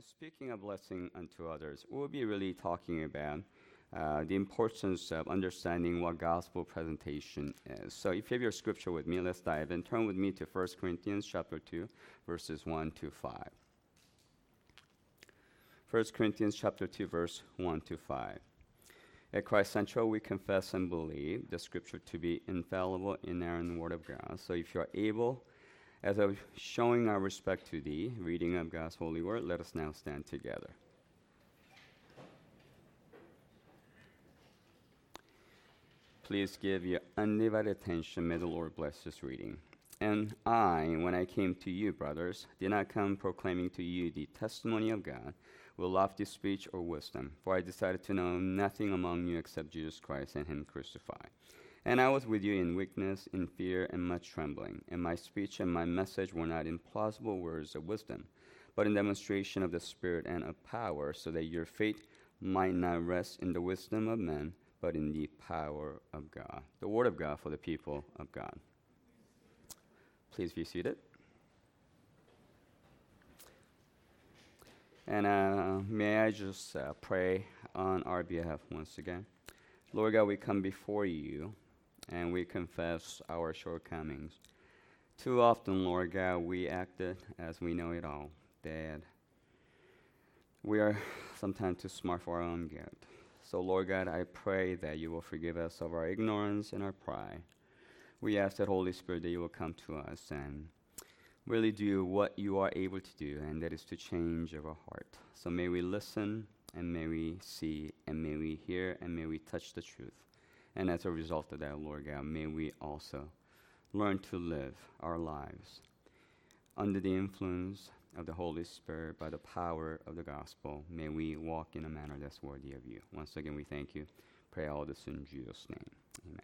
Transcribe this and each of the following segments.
speaking of blessing unto others, we'll be really talking about the importance of understanding what gospel presentation is. So if you have your scripture with me, let's dive in. Turn with me to 1 Corinthians chapter 2, verses 1 to 5. 1 Corinthians chapter 2, verse 1 to 5. At Christ Central, we confess and believe the scripture to be infallible, inerrant word of God. So if you are able, as of showing our respect to thee, reading of God's holy word, let us now stand together. Please give your undivided attention. May the Lord bless this reading. And I, when I came to you, brothers, did not come proclaiming to you the testimony of God with lofty speech or wisdom, for I decided to know nothing among you except Jesus Christ and him crucified. And I was with you in weakness, in fear, and much trembling. And my speech and my message were not in plausible words of wisdom, but in demonstration of the Spirit and of power, so that your faith might not rest in the wisdom of men, but in the power of God. The word of God for the people of God. Please be seated. And may I just pray on our behalf once again. Lord God, we come before you, and we confess our shortcomings. Too often, Lord God, we acted as we know it all, that we are sometimes too smart for our own good. So, Lord God, I pray that you will forgive us of our ignorance and our pride. We ask that, Holy Spirit, that you will come to us and really do what you are able to do, and that is to change our heart. So may we listen, and may we see, and may we hear, and may we touch the truth. And as a result of that, Lord God, may we also learn to live our lives under the influence of the Holy Spirit by the power of the gospel. May we walk in a manner that's worthy of you. Once again, we thank you. Pray all this in Jesus' name.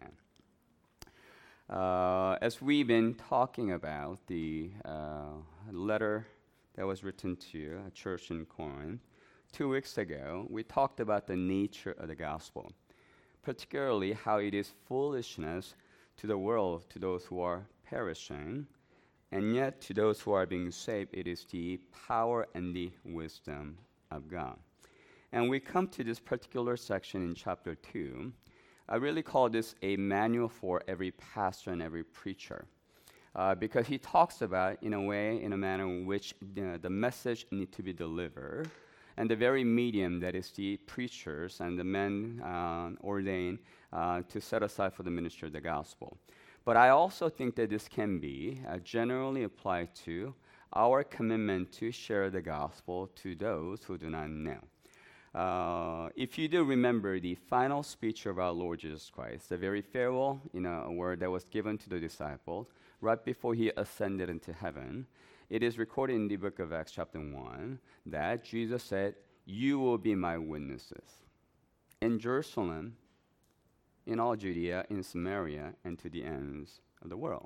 Amen. As we've been talking about the letter that was written to a church in Corinth, 2 weeks ago, we talked about the nature of the gospel, particularly how it is foolishness to the world, to those who are perishing, and yet to those who are being saved, it is the power and the wisdom of God. And we come to this particular section in chapter 2. I really call this a manual for every pastor and every preacher, because he talks about, in a manner in which the message need to be delivered, and the very medium that is the preachers and the men ordained to set aside for the ministry of the gospel. But I also think that this can be generally applied to our commitment to share the gospel to those who do not know. If you do remember the final speech of our Lord Jesus Christ, the very farewell, word that was given to the disciples right before he ascended into heaven, it is recorded in the book of Acts chapter 1 that Jesus said, "You will be my witnesses in Jerusalem, in all Judea, in Samaria, and to the ends of the world."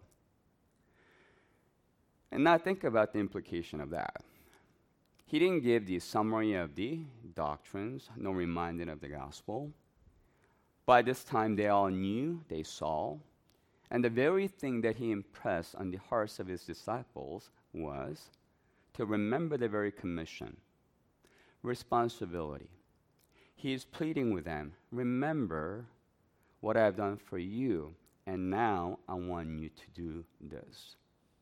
And now think about the implication of that. He didn't give the summary of the doctrines, no reminder of the gospel. By this time, they all knew, they saw, and the very thing that he impressed on the hearts of his disciples was to remember the very commission, responsibility. He is pleading with them, remember what I have done for you, and now I want you to do this.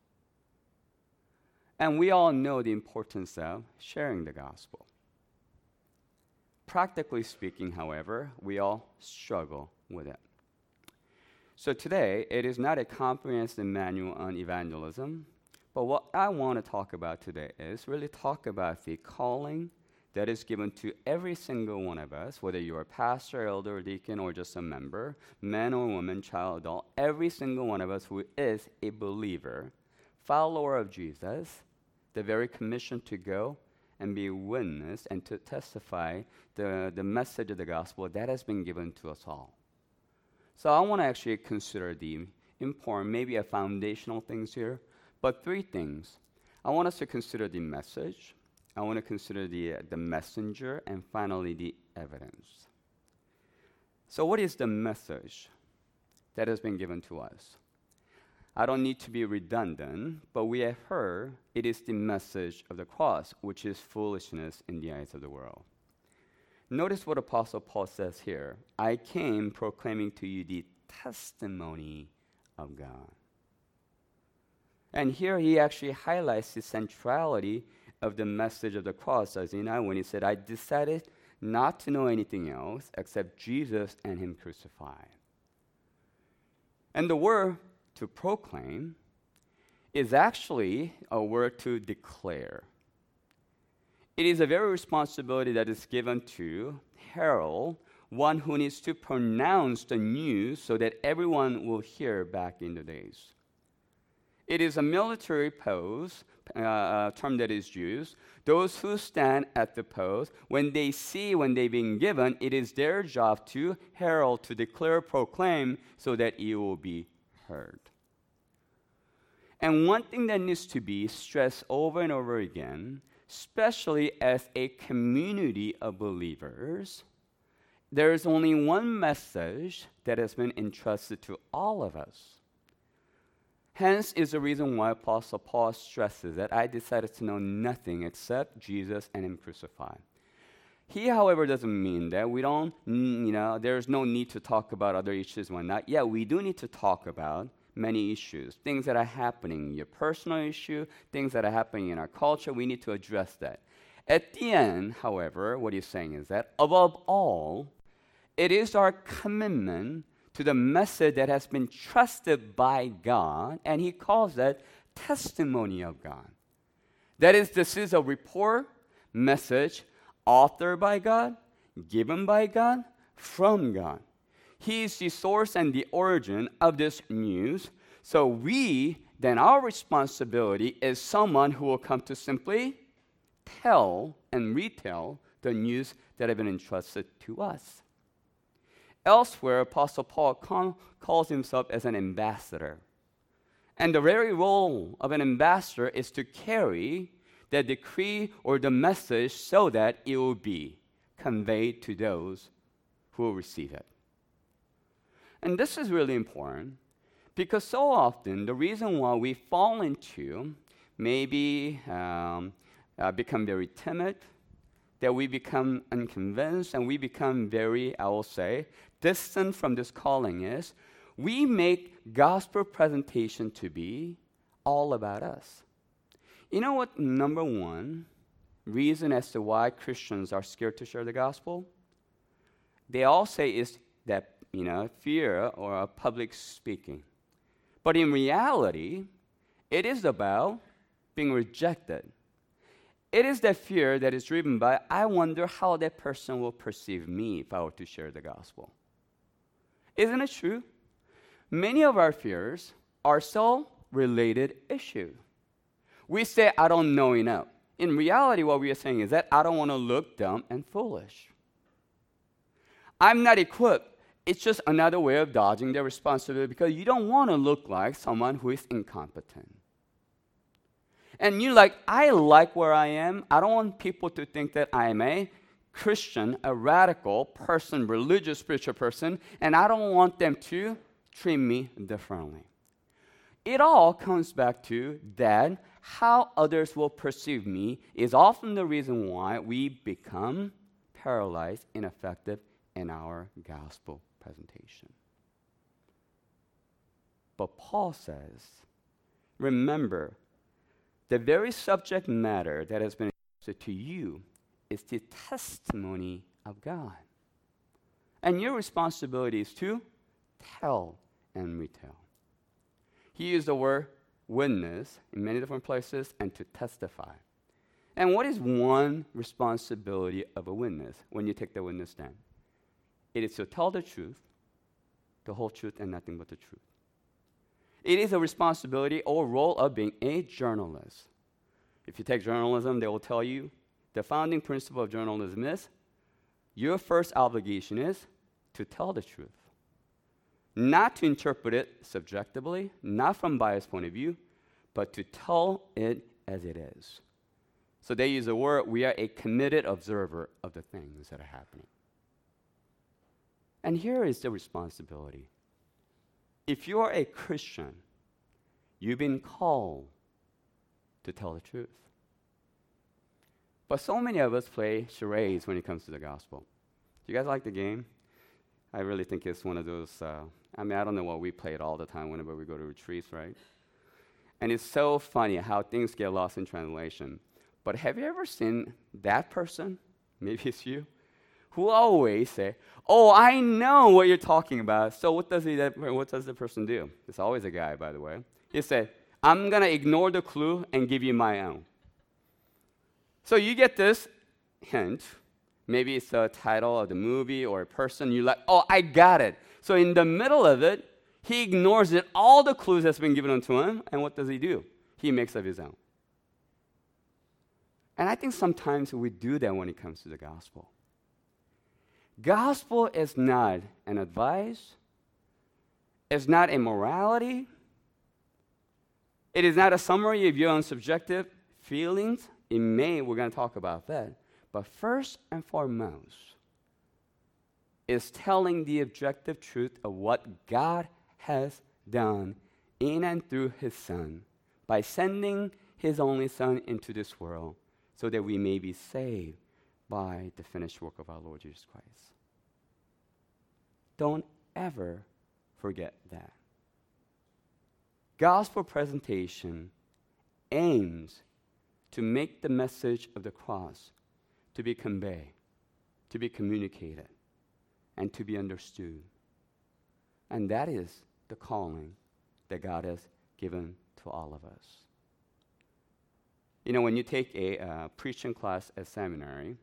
And we all know the importance of sharing the gospel. Practically speaking, however, we all struggle with it. So today, it is not a comprehensive manual on evangelism, but what I want to talk about today is really talk about the calling that is given to every single one of us, whether you're a pastor, elder, deacon, or just a member, man or woman, child, adult, every single one of us who is a believer, follower of Jesus, the very commission to go and be a witness and to testify the message of the gospel that has been given to us all. So I want to actually consider the important, maybe a foundational things here, but 3 things. I want us to consider the message, I want to consider the messenger, and finally the evidence. So what is the message that has been given to us? I don't need to be redundant, but we have heard it is the message of the cross, which is foolishness in the eyes of the world. Notice what Apostle Paul says here. I came proclaiming to you the testimony of God. And here he actually highlights the centrality of the message of the cross, does he not? When he said, I decided not to know anything else except Jesus and him crucified. And the word to proclaim is actually a word to declare. It is a very responsibility that is given to herald, one who needs to pronounce the news so that everyone will hear back in the days. It is a military post, term that is used. Those who stand at the post, when they're being given, it is their job to herald, to declare, proclaim, so that it will be heard. And one thing that needs to be stressed over and over again, especially as a community of believers, there is only one message that has been entrusted to all of us. Hence is the reason why Apostle Paul stresses that I decided to know nothing except Jesus and him crucified. He, however, doesn't mean that we don't, there's no need to talk about other issues and whatnot. Yeah, we do need to talk about many issues, things that are happening, your personal issue, things that are happening in our culture. We need to address that. At the end, however, what he's saying is that above all, it is our commitment to the message that has been trusted by God, and he calls that testimony of God. That is, this is a report, message, authored by God, given by God, from God. He is the source and the origin of this news. So our responsibility is someone who will come to simply tell and retell the news that have been entrusted to us. Elsewhere, Apostle Paul calls himself as an ambassador. And the very role of an ambassador is to carry the decree or the message so that it will be conveyed to those who will receive it. And this is really important because so often the reason why we fall into maybe become very timid, that we become unconvinced and we become very, I will say, distant from this calling is we make gospel presentation to be all about us. You know what number one reason as to why Christians are scared to share the gospel? They all say is that, fear or public speaking. But in reality, it is about being rejected. It is that fear that is driven by, I wonder how that person will perceive me if I were to share the gospel. Isn't it true? Many of our fears are soul-related issues. We say, I don't know enough. In reality, what we are saying is that I don't want to look dumb and foolish. I'm not equipped. It's just another way of dodging the responsibility because you don't want to look like someone who is incompetent. And you're like, I like where I am. I don't want people to think that I am a Christian, a radical person, religious, spiritual person, and I don't want them to treat me differently. It all comes back to that how others will perceive me is often the reason why we become paralyzed, ineffective in our gospel presentation. But Paul says, remember, the very subject matter that has been entrusted to you is the testimony of God. And your responsibility is to tell and retell. He used the word witness in many different places and to testify. And what is one responsibility of a witness when you take the witness stand? It is to tell the truth, the whole truth, and nothing but the truth. It is a responsibility or role of being a journalist. If you take journalism, they will tell you the founding principle of journalism is your first obligation is to tell the truth. Not to interpret it subjectively, not from biased point of view, but to tell it as it is. So they use the word, we are a committed observer of the things that are happening. And here is the responsibility. If you are a Christian, You've been called to tell the truth. But so many of us play charades when it comes to the gospel. Do you guys like the game? I really think it's one of those, I don't know what we play it all the time whenever we go to retreats, right? And it's so funny how things get lost in translation. But have you ever seen that person, maybe it's you, who always say, oh, I know what you're talking about. So what does the person do? It's always a guy, by the way. He said, I'm going to ignore the clue and give you my own. So you get this hint. Maybe it's the title of the movie or a person. You're like, oh, I got it. So in the middle of it, he ignores it, all the clues that's been given to him, and what does he do? He makes up his own. And I think sometimes we do that when it comes to the gospel. Gospel is not an advice. It's not a morality. It is not a summary of your own subjective feelings. We're going to talk about that. But first and foremost is telling the objective truth of what God has done in and through His Son by sending His only Son into this world so that we may be saved by the finished work of our Lord Jesus Christ. Don't ever forget that. Gospel presentation aims to make the message of the cross to be conveyed, to be communicated, and to be understood. And that is the calling that God has given to all of us. You know, when you take a preaching class at seminary,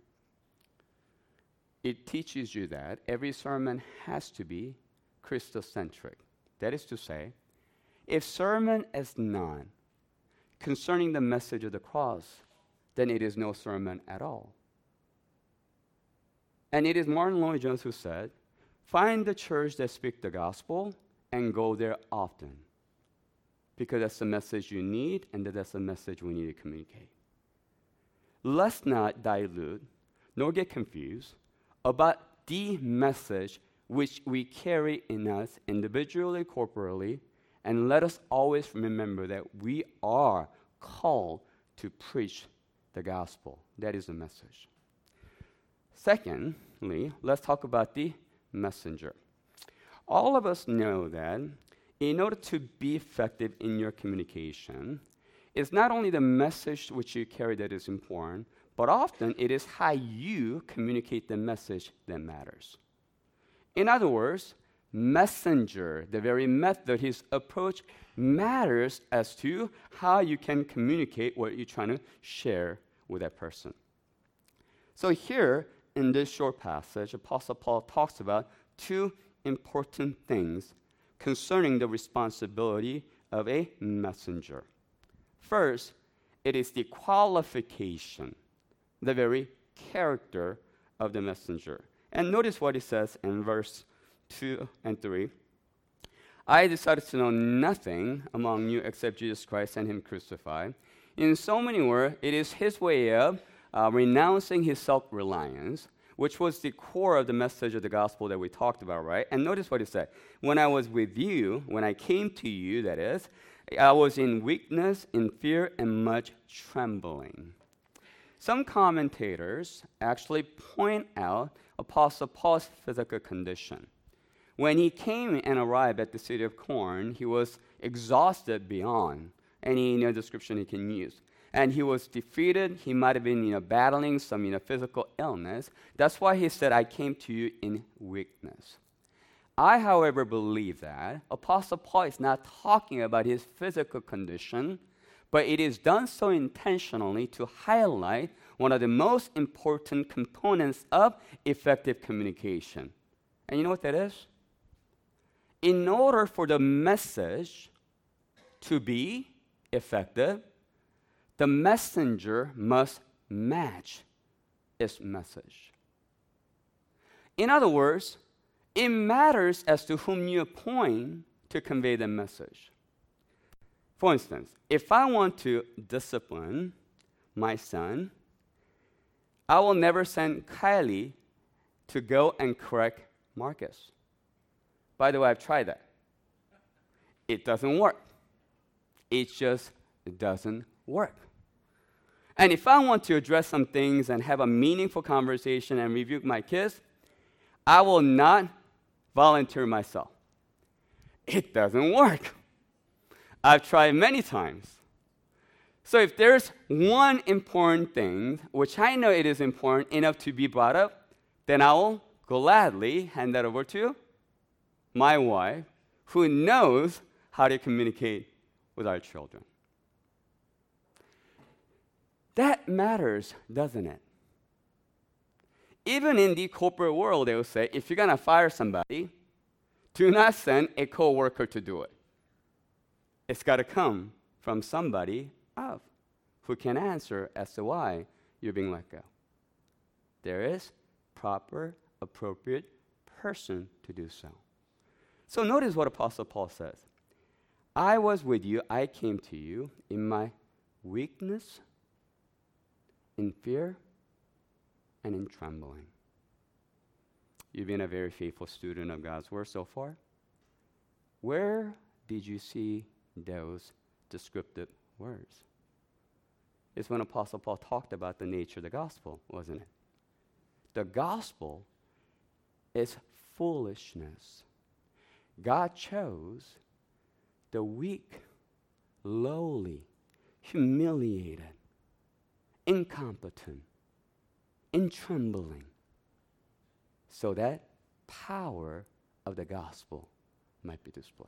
it teaches you that every sermon has to be Christocentric. That is to say, if sermon is not concerning the message of the cross, then it is no sermon at all. And it is Martin Lloyd-Jones who said, find the church that speaks the gospel and go there often. Because that's the message you need, and that's the message we need to communicate. Let's not dilute nor get confused about the message which we carry in us individually, corporately, and let us always remember that we are called to preach the gospel. That is the message. Secondly, let's talk about the messenger. All of us know that in order to be effective in your communication, it's not only the message which you carry that is important, but often it is how you communicate the message that matters. In other words, messenger, the very method, his approach matters as to how you can communicate what you're trying to share with that person. So here, in this short passage, Apostle Paul talks about two important things concerning the responsibility of a messenger. First, it is the qualification, the very character of the messenger. And notice what he says in verse 2 and 3. I decided to know nothing among you except Jesus Christ and Him crucified. In so many words, it is his way of renouncing his self-reliance, which was the core of the message of the gospel that we talked about, right? And notice what he said. When I was with you, when I came to you, that is, I was in weakness, in fear, and much trembling. Some commentators actually point out Apostle Paul's physical condition. When he came and arrived at the city of Corinth, he was exhausted beyond any description he can use. And he was defeated. He might have been battling some physical illness. That's why he said, I came to you in weakness. I, however, believe that Apostle Paul is not talking about his physical condition, but it is done so intentionally to highlight one of the most important components of effective communication. And you know what that is? In order for the message to be effective, the messenger must match its message. In other words, it matters as to whom you appoint to convey the message. For instance, if I want to discipline my son, I will never send Kylie to go and correct Marcus. By the way, I've tried that. It doesn't work. It just doesn't work. And if I want to address some things and have a meaningful conversation and rebuke my kids, I will not volunteer myself. It doesn't work. I've tried many times. So if there's one important thing, which I know it is important enough to be brought up, then I will gladly hand that over to my wife, who knows how to communicate with our children. That matters, doesn't it? Even in the corporate world, they will say, if you're going to fire somebody, do not send a coworker to do it. It's got to come from somebody else who can answer as to why you're being let go. There is proper, appropriate person to do so. So notice what Apostle Paul says. I was with you, I came to you in my weakness, in fear, and in trembling. You've been a very faithful student of God's Word so far. Where did you see those descriptive words? It's when Apostle Paul talked about the nature of the gospel, wasn't it? The gospel is foolishness. God chose the weak, lowly, humiliated, incompetent, in trembling, so that power of the gospel might be displayed.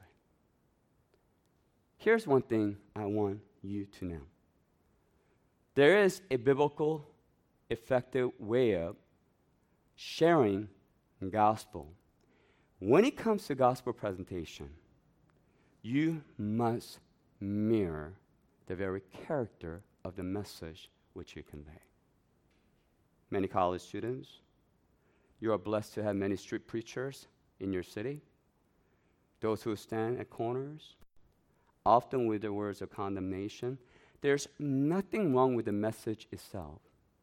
Here's one thing I want you to know. There is a biblical, effective way of sharing the gospel. When it comes to gospel presentation, you must mirror the very character of the message which you convey. Many college students, you are blessed to have many street preachers in your city. Those who stand at corners, often with the words of condemnation. There's nothing wrong with the message itself.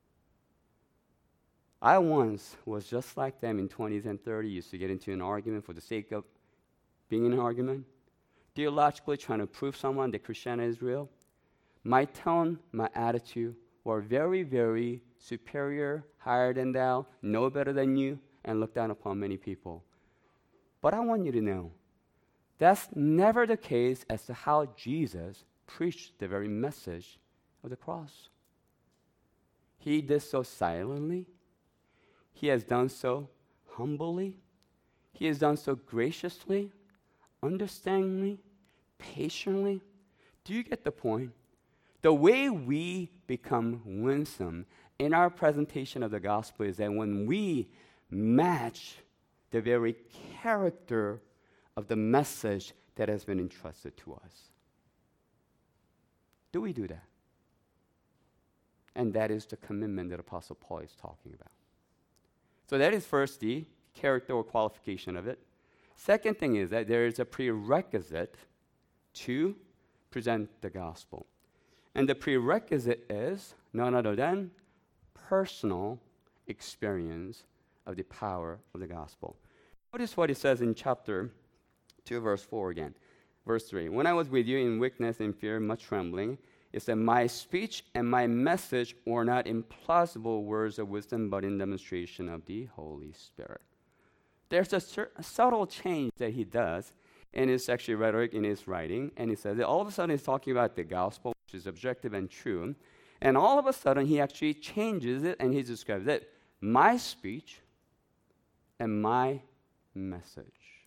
I once was just like them in 20s and 30s, used to get into an argument for the sake of being in an argument, theologically trying to prove someone that Christianity is real. My tone, my attitude were very, very superior, higher than thou, know better than you, and looked down upon many people. But I want you to know, that's never the case as to how Jesus preached the very message of the cross. He did so silently. He has done so humbly. He has done so graciously, understandingly, patiently. Do you get the point? The way we become winsome in our presentation of the gospel is that when we match the very character of the message that has been entrusted to us. Do we do that? And that is the commitment that Apostle Paul is talking about. So that is first the character or qualification of it. Second thing is that there is a prerequisite to present the gospel. And the prerequisite is none other than personal experience of the power of the gospel. Notice what it says in chapter 2, verse 4 again. Verse 3, when I was with you in weakness and fear, much trembling, it said, my speech and my message were not in plausible words of wisdom, but in demonstration of the Holy Spirit. There's a subtle change that he does in his actually rhetoric in his writing, and he says that all of a sudden he's talking about the gospel, which is objective and true, and all of a sudden he actually changes it and he describes it, my speech and my message.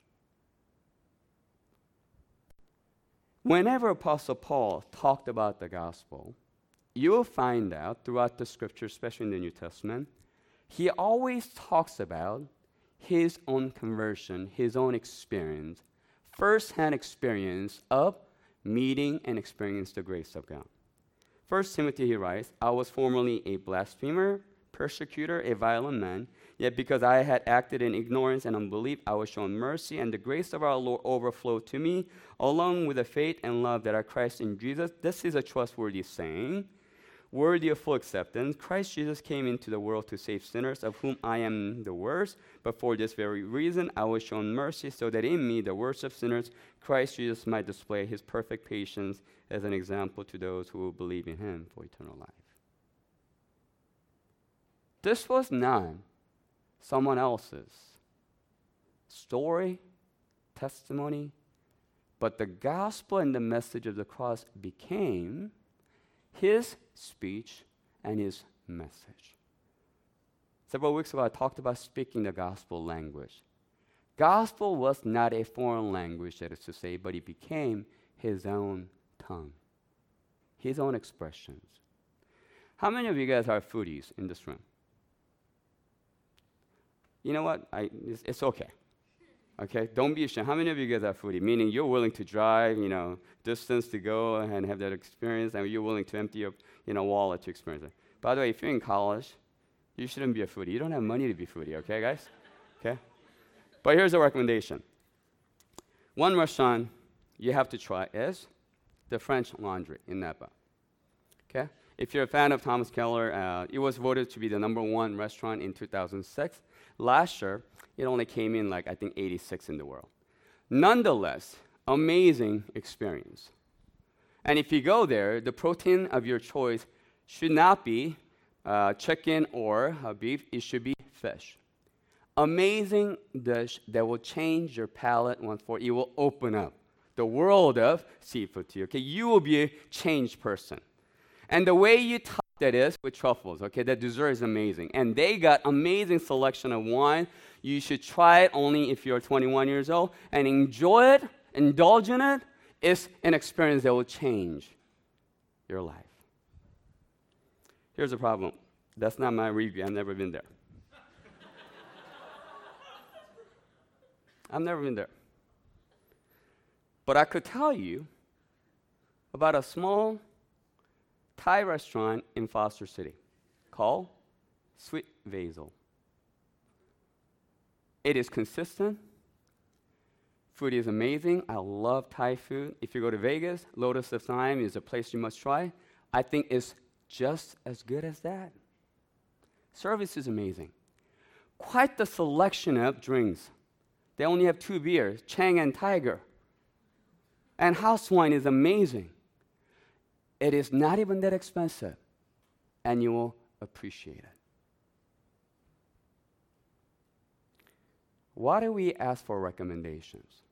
Whenever Apostle Paul talked about the gospel, you will find out throughout the scripture, especially in the New Testament, he always talks about his own conversion, his own experience, first-hand experience of meeting and experiencing the grace of God. 1 Timothy, he writes, I was formerly a blasphemer, persecutor, a violent man, yet because I had acted in ignorance and unbelief, I was shown mercy, and the grace of our Lord overflowed to me, along with the faith and love that are Christ in Jesus. This is a trustworthy saying, worthy of full acceptance. Christ Jesus came into the world to save sinners, of whom I am the worst. But for this very reason, I was shown mercy, so that in me, the worst of sinners, Christ Jesus might display his perfect patience as an example to those who will believe in him for eternal life. This was not someone else's story, testimony, but the gospel and the message of the cross became his speech and his message. Several weeks ago, I talked about speaking the gospel language. Gospel was not a foreign language, that is to say, but it became his own tongue, his own expressions. How many of you guys are foodies in this room? You know what? It's okay. Okay, don't be ashamed. How many of you guys are foodie? Meaning you're willing to drive, distance to go and have that experience, and you're willing to empty your, wallet to experience it. By the way, if you're in college, you shouldn't be a foodie. You don't have money to be foodie, okay, guys? Okay? But here's a recommendation. One restaurant you have to try is the French Laundry in Napa. Okay? If you're a fan of Thomas Keller, it was voted to be the #1 restaurant in 2006. Last year, it only came in I think 86 in the world. Nonetheless, amazing experience. And if you go there, the protein of your choice should not be chicken or beef. It should be fish. Amazing dish that will change your palate once for it will open up the world of seafood to you. Okay, you will be a changed person. And the way you top that is with truffles. Okay, that dessert is amazing. And they got amazing selection of wine. You should try it only if you're 21 years old and enjoy it, indulge in it. It's an experience that will change your life. Here's the problem. That's not my review. I've never been there. I've never been there. But I could tell you about a small Thai restaurant in Foster City called Sweet Basil. It is consistent. Food is amazing. I love Thai food. If you go to Vegas, Lotus of Time is a place you must try. I think it's just as good as that. Service is amazing. Quite the selection of drinks. They only have 2 beers, Chang and Tiger. And house wine is amazing. It is not even that expensive, and you will appreciate it. Why do we ask for recommendations?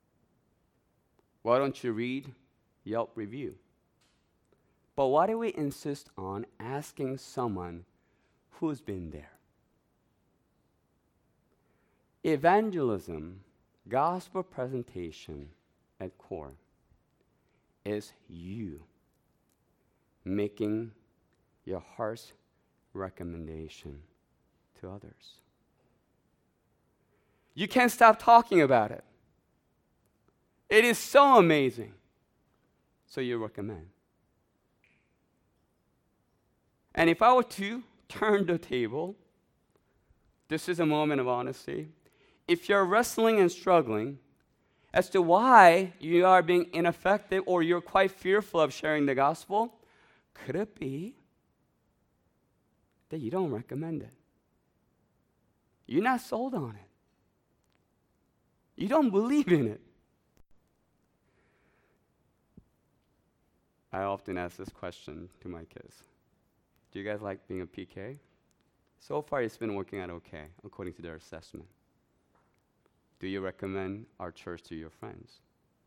Why don't you read Yelp review? But why do we insist on asking someone who's been there? Evangelism, gospel presentation at core, is you making your heart's recommendation to others. You can't stop talking about it. It is so amazing. So you recommend. And if I were to turn the table, this is a moment of honesty. If you're wrestling and struggling as to why you are being ineffective or you're quite fearful of sharing the gospel, could it be that you don't recommend it? You're not sold on it. You don't believe in it. I often ask this question to my kids. Do you guys like being a PK? So far, it's been working out okay, according to their assessment. Do you recommend our church to your friends?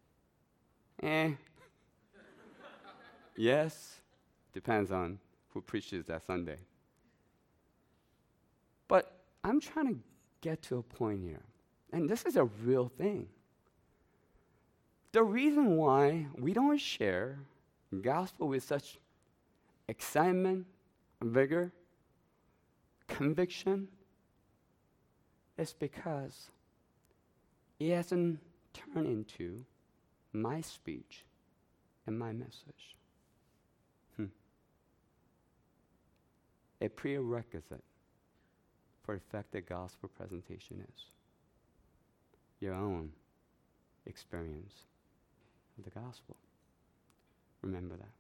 Yes, depends on who preaches that Sunday. But I'm trying to get to a point here, and this is a real thing. The reason why we don't share gospel with such excitement, vigor, conviction, is because it hasn't turned into my speech and my message. A prerequisite for effective gospel presentation is your own experience of the gospel. Remember that.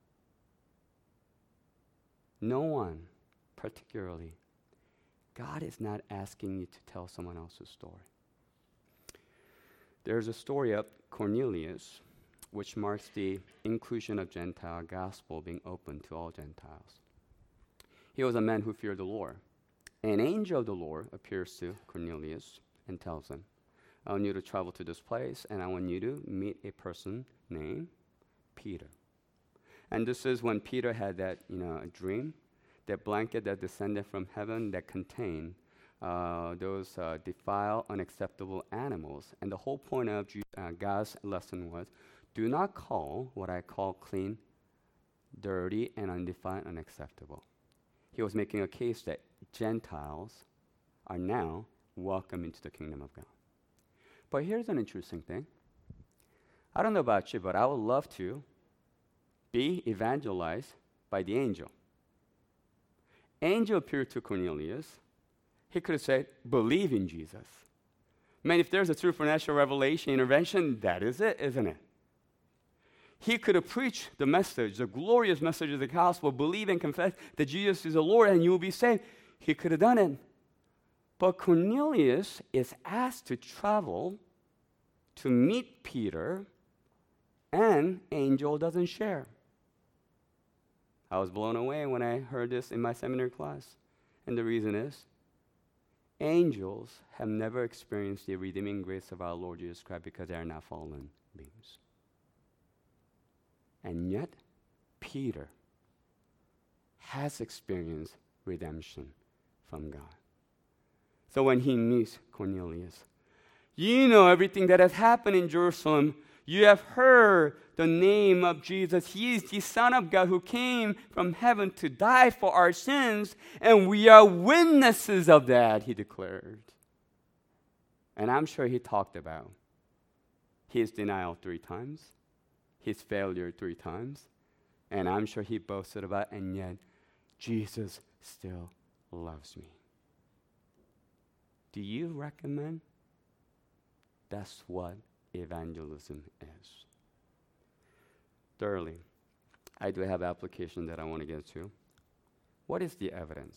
No one, particularly, God is not asking you to tell someone else's story. There's a story of Cornelius. which marks the inclusion of Gentile gospel being open to all Gentiles. He was a man who feared the Lord. An angel of the Lord appears to Cornelius and tells him, I want you to travel to this place, and I want you to meet a person named Peter. And this is when Peter had that, a dream, that blanket that descended from heaven that contained those defiled, unacceptable animals. And the whole point of God's lesson was, do not call what I call clean, dirty, and undefiled unacceptable. He was making a case that Gentiles are now welcome into the kingdom of God. But here's an interesting thing. I don't know about you, but I would love to be evangelized by the angel. Angel appeared to Cornelius. He could have said, believe in Jesus. Man, if there's a supernatural revelation, intervention, that is it, isn't it? He could have preached the message, the glorious message of the gospel, believe and confess that Jesus is the Lord and you will be saved. He could have done it. But Cornelius is asked to travel to meet Peter, and angel doesn't share. I was blown away when I heard this in my seminary class. And the reason is, angels have never experienced the redeeming grace of our Lord Jesus Christ because they are not fallen beings. And yet, Peter has experienced redemption from God. So when he meets Cornelius, you know everything that has happened in Jerusalem. You have heard the name of Jesus. He is the Son of God who came from heaven to die for our sins, and we are witnesses of that, he declared. And I'm sure he talked about his denial 3 times, his failure 3 times, and I'm sure he boasted about, and yet Jesus still loves me. Do you recommend? That's what evangelism is. Thirdly, I do have application that I want to get to. What is the evidence?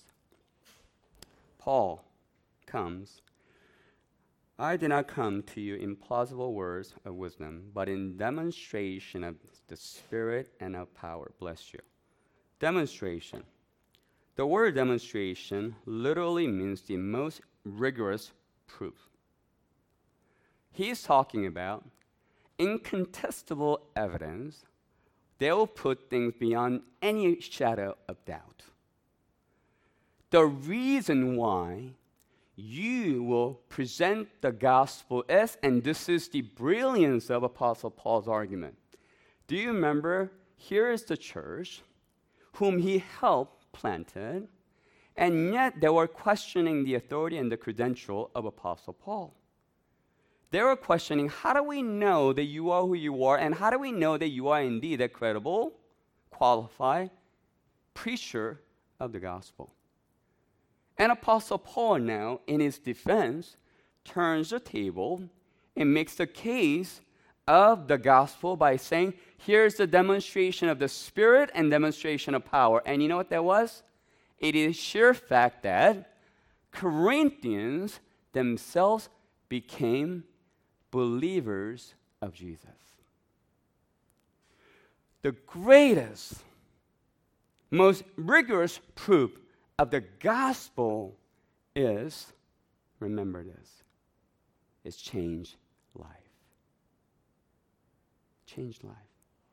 Paul comes, I did not come to you in plausible words of wisdom, but in demonstration of the Spirit and of power. Bless you. Demonstration. The word demonstration literally means the most rigorous proof. He's talking about incontestable evidence that will put things beyond any shadow of doubt. The reason why you will present the gospel is, and this is the brilliance of Apostle Paul's argument. Do you remember? Here is the church whom he helped planted, and yet they were questioning the authority and the credential of Apostle Paul. They were questioning, how do we know that you are who you are, and how do we know that you are indeed a credible, qualified preacher of the gospel? And Apostle Paul now, in his defense, turns the table and makes the case of the gospel by saying, here's the demonstration of the Spirit and demonstration of power. And you know what that was? It is sheer fact that Corinthians themselves became believers of Jesus. The greatest, most rigorous proof of the gospel is, remember this, is changed life. Changed life.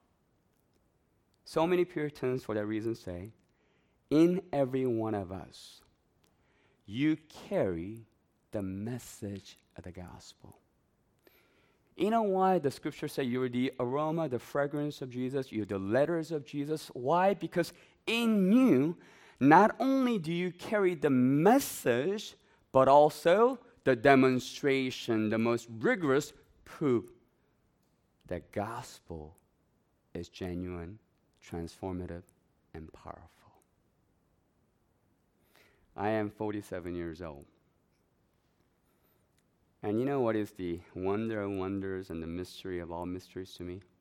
So many Puritans, for that reason, say, in every one of us, you carry the message of the gospel. You know why the scriptures say you're the aroma, the fragrance of Jesus, you're the letters of Jesus? Why? Because in you, not only do you carry the message, but also the demonstration, the most rigorous proof that gospel is genuine, transformative, and powerful. I am 47 years old. And you know what is the wonder of wonders and the mystery of all mysteries to me?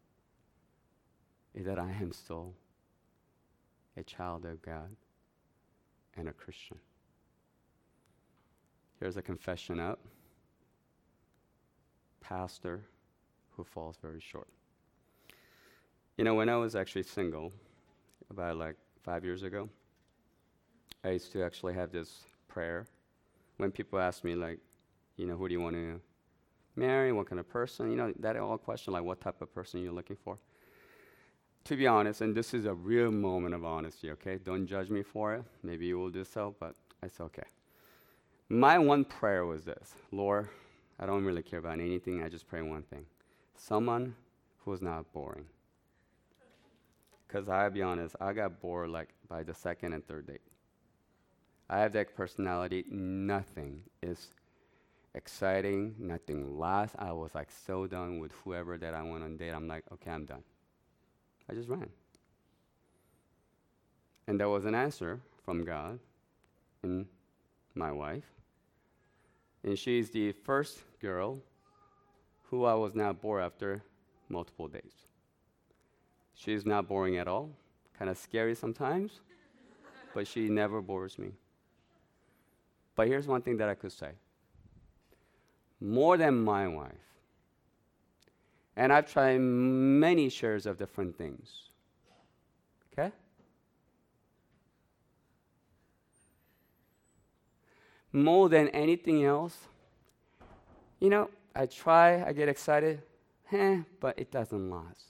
Is that I am still a child of God and a Christian. Here's a confession out. Pastor who falls very short. When I was actually single, about like 5 years ago, I used to actually have this prayer. When people ask me, like, who do you want to marry? What kind of person? That all question, like, what type of person you're looking for? To be honest, and this is a real moment of honesty, okay? Don't judge me for it. Maybe you will do so, but it's okay. My one prayer was this: Lord, I don't really care about anything. I just pray one thing: someone who's not boring. Because I'll be honest, I got bored like by the second and third date. I have that personality. Nothing is exciting. Nothing lasts. I was like so done with whoever that I went on date. I'm like, okay, I'm done. I just ran. And there was an answer from God in my wife. And she's the first girl who I was not bored after multiple days. She's not boring at all. Kind of scary sometimes, but she never bores me. But here's one thing that I could say. More than my wife, and I've tried many shares of different things. Okay? More than anything else, I try, I get excited, but it doesn't last.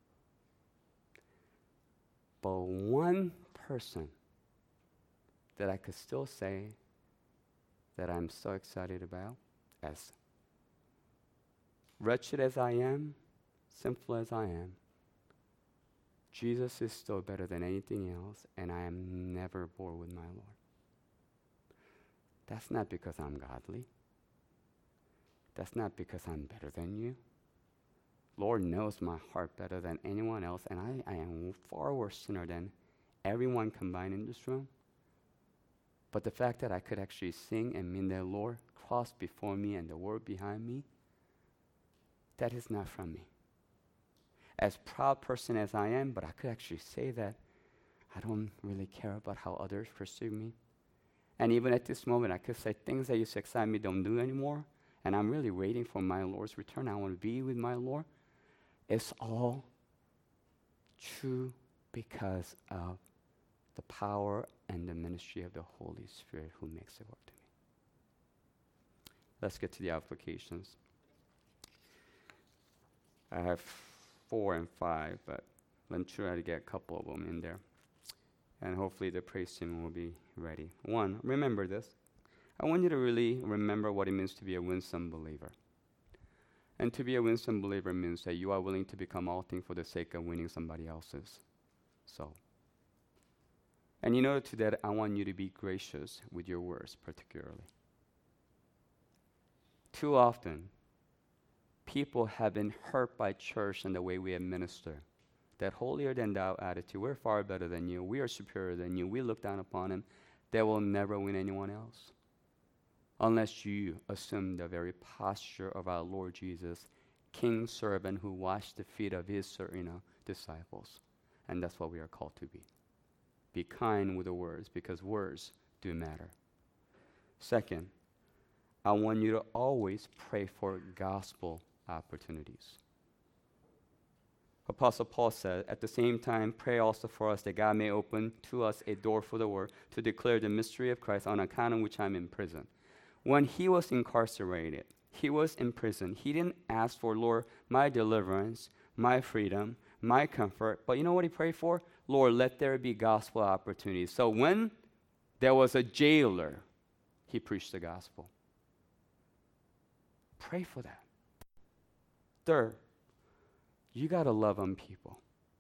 But one person that I could still say that I'm so excited about, as wretched as I am, sinful as I am, Jesus is still better than anything else, and I am never bored with my Lord. That's not because I'm godly. That's not because I'm better than you. Lord knows my heart better than anyone else, and I am far worse sinner than everyone combined in this room. But the fact that I could actually sing and mean that Lord cross before me and the word behind me, that is not from me. As proud person as I am, but I could actually say that I don't really care about how others perceive me. And even at this moment, I could say things that used to excite me don't do anymore, and I'm really waiting for my Lord's return. I want to be with my Lord. It's all true because of the power and the ministry of the Holy Spirit who makes it work to me. Let's get to the applications. I have 4 and 5, but let me try to get a couple of them in there. And hopefully the praise team will be ready. 1, remember this. I want you to really remember what it means to be a winsome believer. And to be a winsome believer means that you are willing to become all things for the sake of winning somebody else's soul. And in order to that, I want you to be gracious with your words, particularly. Too often, people have been hurt by church and the way we administer. That holier than thou attitude. We're far better than you. We are superior than you. We look down upon them. They will never win anyone else. Unless you assume the very posture of our Lord Jesus, king servant who washed the feet of his disciples. And that's what we are called to be. Be kind with the words, because words do matter. 2nd, I want you to always pray for gospel opportunities. Apostle Paul said, at the same time, pray also for us that God may open to us a door for the word to declare the mystery of Christ, on account of which I'm in prison. When he was incarcerated, he was in prison. He didn't ask for, Lord, my deliverance, my freedom, my comfort. But you know what he prayed for? Lord, let there be gospel opportunities. So when there was a jailer, he preached the gospel. Pray for that. 3rd, you got to love on people.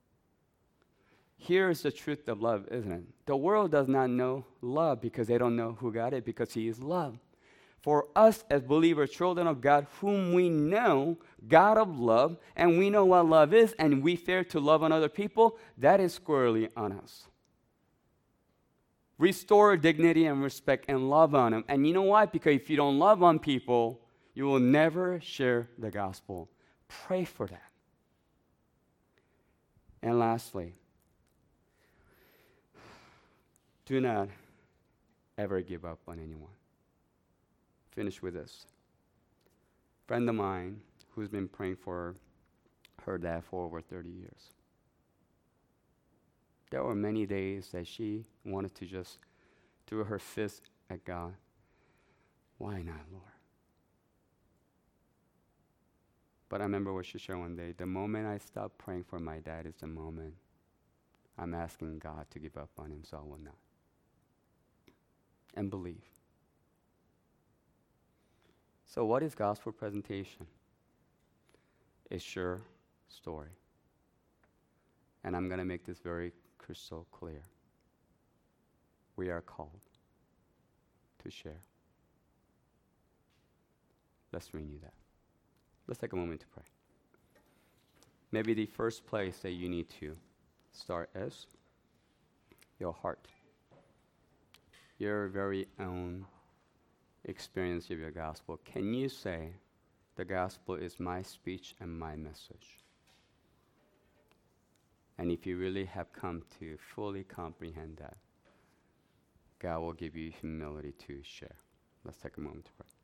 Here's the truth of love, isn't it? The world does not know love because they don't know who God is, because he is love. For us as believers, children of God, whom we know, God of love, and we know what love is, and we fear to love on other people, that is squarely on us. Restore dignity and respect and love on them. And you know why? Because if you don't love on people, you will never share the gospel. Pray for that. And lastly, do not ever give up on anyone. Finish with this. A friend of mine who's been praying for her dad for over 30 years. There were many days that she wanted to just throw her fist at God. Why not, Lord? But I remember what she shared one day. The moment I stop praying for my dad is the moment I'm asking God to give up on him, so I will not. And believe. So what is gospel presentation? It's your story. And I'm going to make this very crystal clear. We are called to share. Let's renew that. Let's take a moment to pray. Maybe the first place that you need to start is your heart. Your very own experience of your gospel. Can you say, the gospel is my speech and my message? And if you really have come to fully comprehend that, God will give you humility to share. Let's take a moment to pray.